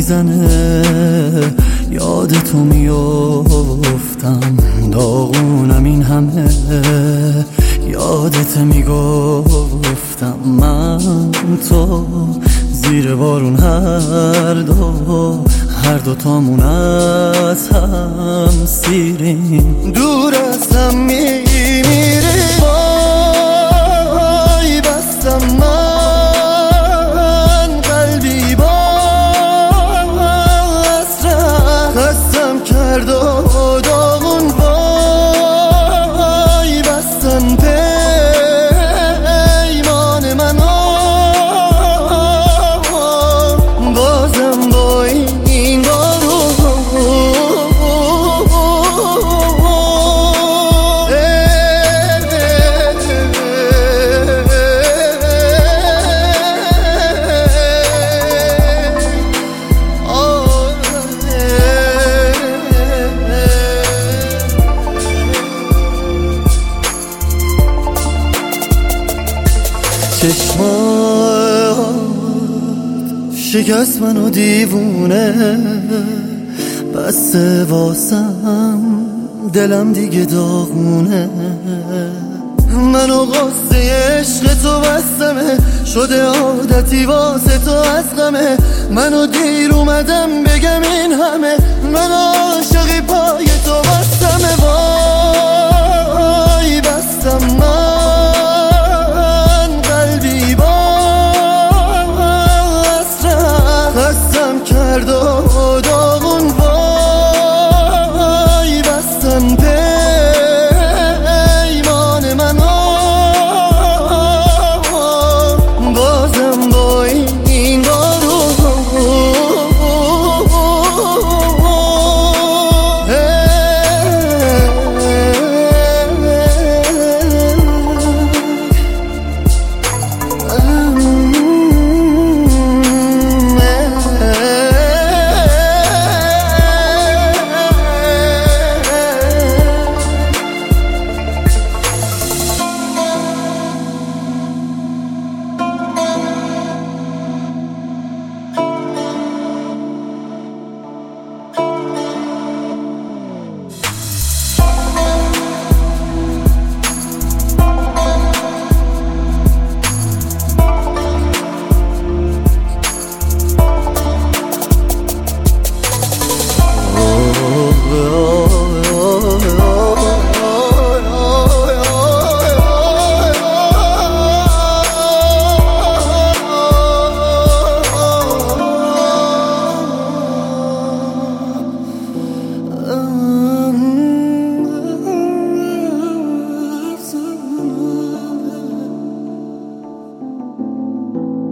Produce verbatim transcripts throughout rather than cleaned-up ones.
میزنه، یاد تو میافتم، داغونم این همه، یادت میگفتم من تو زیر بارون هر دو هر دو تامون از هم سیریم، دور از هم میمیریم. وای بستم من قلبی با حسرت، خستم کرد و داغون. وای بستن پیمان منو، بازم با این بارو چشمات شکست منو دیوونه، بسته واسم دلم دیگه داغونه، منو قصه عشق تو بستمه، شده عادتی واسه تو از غمه، منو دیر اومدم بگم این همه، من عاشقی پای تو بستمه. وای بستم من قلبی با حسرت، خستم کرد و داغون. وای بستن پیمان منو، بازم با این بارو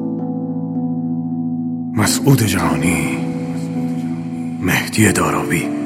مسعود جهانی، مهدی داراوی.